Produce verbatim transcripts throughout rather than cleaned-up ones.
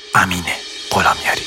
امین غلامیاری.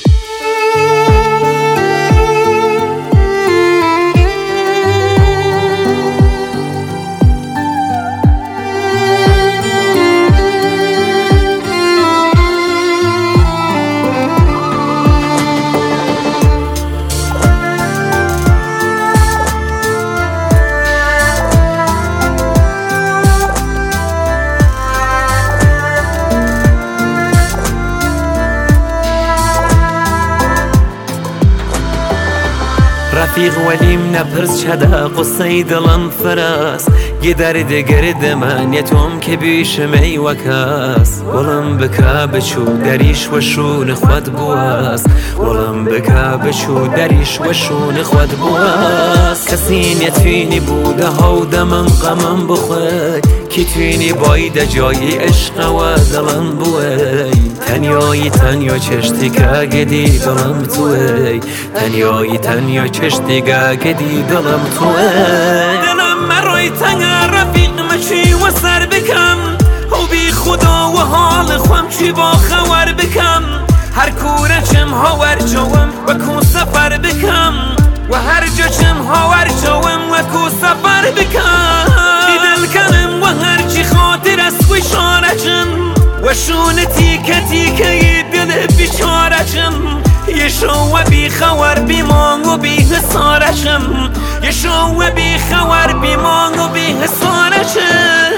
رفیق ولیم نپرس چدا قصه دلم فراس گدرد گرد من یتوم که بیش می وکاس ولم بکا بچو دریش و شون خود بواس ولم بکا بچو دریش و شون خود بواس کسی نتوینی بوده ها دمم غمم بخوی کی توینی باید جای عشق و دلم بوی تنیایی تنیا چشتی که گدی دلم توی تنیایی تنیا چشتی که گدی دلم توی دلم مروی تنگ رفیق مچی و سر بکم و بی خدا و حال خوام چی با خور بکم هر کوره چم هاور جوم و کو سفر بکم و هر جا چم هاور جوم و کو سفر بکم دیدل کنم و هر چی خاطر است و شارچم و شون تیکه تیکه دل بیچارچم یه شو و بی خور بی مانگ و بی حسارچم یه شو و بی خور بی مانگ و بی حسارچم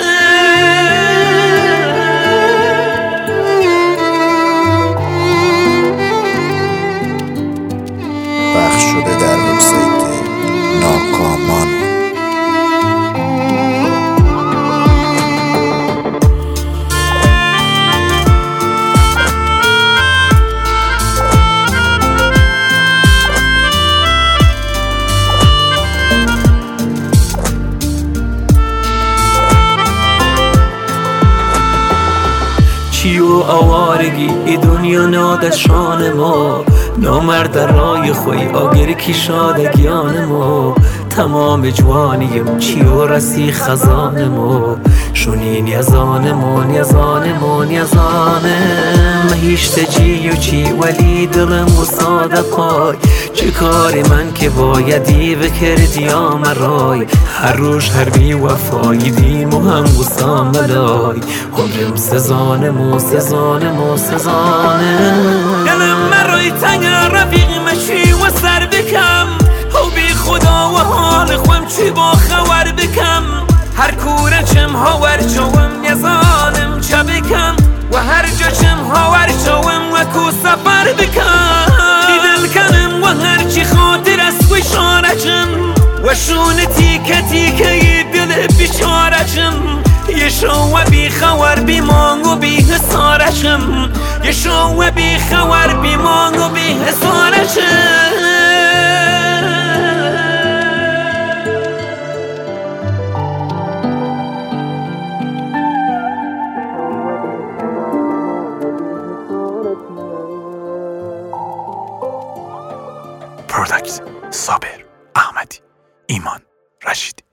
پخش شده در وبسایت ناکامان. چی و آوارگی ای دنیا نادشان ما نامرد رای خوی آگر کی شادگیان ما تمام جوانیم چی و رسی خزان ما شونی نیزان ما نیزان ما نیزانم هیشت چی و چی ولی دلم و صادقای چه کاری من که بایدی بکردی آمرای هر روش هر بی وفایی دیم و هم گستام بلای عمرم سزانم و سزانم و سزانم دلم مروی تنگ رفیق مچی و سر بکم و بی خدا و حال خوام چی با خور بکم هر کوره چم هاور جوم یزانم چه بکم و هر جا چم هاور جوم و کو سفر بکم دیدل کنم و هر چی خاطر است و شارچم و شون تیکه تیکه دل بیچارچم یه شو و بی خور بی مانگ و بی حسارچم یه شو و بی خور بی مانگ و بی حسارچم پروداکت صابر احمدی، ایمان رشیدی.